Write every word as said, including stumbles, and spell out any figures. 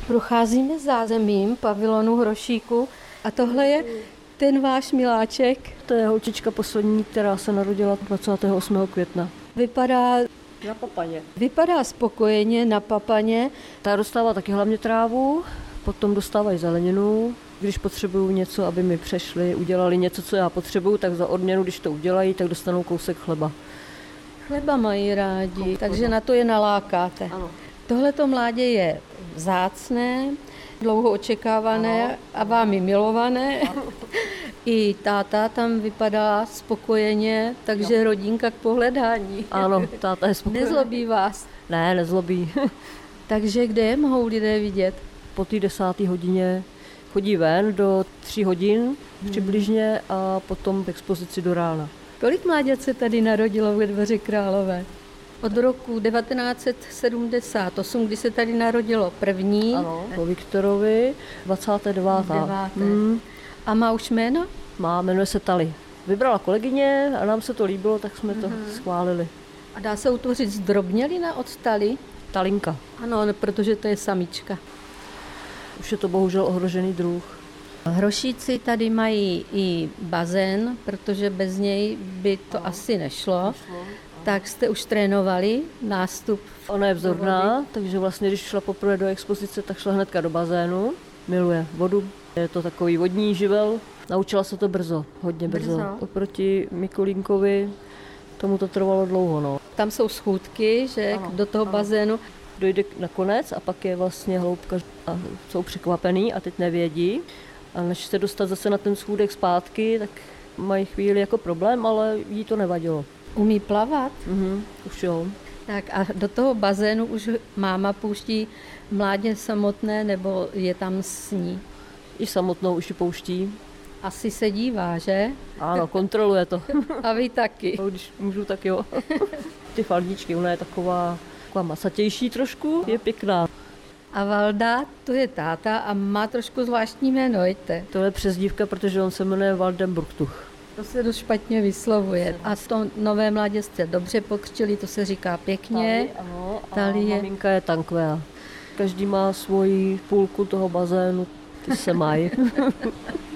Procházíme zázemím pavilonu Hrošíku a tohle je ten váš miláček. To je holčička poslední, která se narodila dvacátého osmého května. Vypadá na papaně. Vypadá spokojeně na papaně. Ta dostává taky hlavně trávu, potom dostávají zeleninu. Když potřebuju něco, aby mi přešli, udělali něco, co já potřebuju, tak za odměnu, když to udělají, tak dostanou kousek chleba. Chleba mají rádi, Chleba. Takže na to je nalákáte. Ano. Tohleto mládě je vzácné, dlouho očekávané ano. a vámi milované. Ano. I táta tam vypadá spokojeně, takže jo. rodinka k pohledání. Ano, táta je spokojený. Nezlobí vás? Ne, nezlobí. Takže kde je mohou lidé vidět? Po té desáté hodině chodí ven do tří hodin hmm. přibližně a potom v expozici do rána. Kolik mláďat se tady narodilo ve Dvoře Králové? Od roku devatenáct set sedmdesát osm, kdy se tady narodilo první. Ano, po Viktorovi, dvacátého devátého Hmm. A má už jméno? Má, jmenuje se Tali. Vybrala kolegyně a nám se to líbilo, tak jsme to uh-huh. schválili. A dá se utvořit zdrobnělina od Tali? Talinka. Ano, protože to je samička. Už je to bohužel ohrožený druh. Hrošíci tady mají i bazén, protože bez něj by to ano. asi nešlo. nešlo. Tak jste už trénovali nástup? Ona je vzorná, takže vlastně, když šla poprvé do expozice, tak šla hnedka do bazénu. Miluje vodu. Je to takový vodní živel. Naučila se to brzo, hodně brzo. brzo. Oproti Mikulínkovi tomu to trvalo dlouho. No. Tam jsou schůdky, že ano, do toho ano. bazénu. Dojde na konec a pak je vlastně hloubka a jsou překvapený a teď nevědí. A než se dostat zase na ten schůdek zpátky, tak mají chvíli jako problém, ale jí to nevadilo. Umí plavat? Mhm, už jo. Tak a do toho bazénu už máma pouští mládě samotné, nebo je tam s ní? I samotnou už ji pouští. Asi se dívá, že? Ano, kontroluje to. A vy taky? No, když můžu, tak jo. Ty faldičky, ona je taková, taková masatější trošku, je pěkná. A Valda, to je táta a má trošku zvláštní jméno, jďte. To je přezdívka, protože on se jmenuje Valdenburgtuch. To se dost špatně vyslovuje. A to nové mládě jste dobře pokřtili, to se říká pěkně. Tali, ano, a Tali je... maminka je Tankvea. Každý má svoji půlku toho bazénu, ty se mají.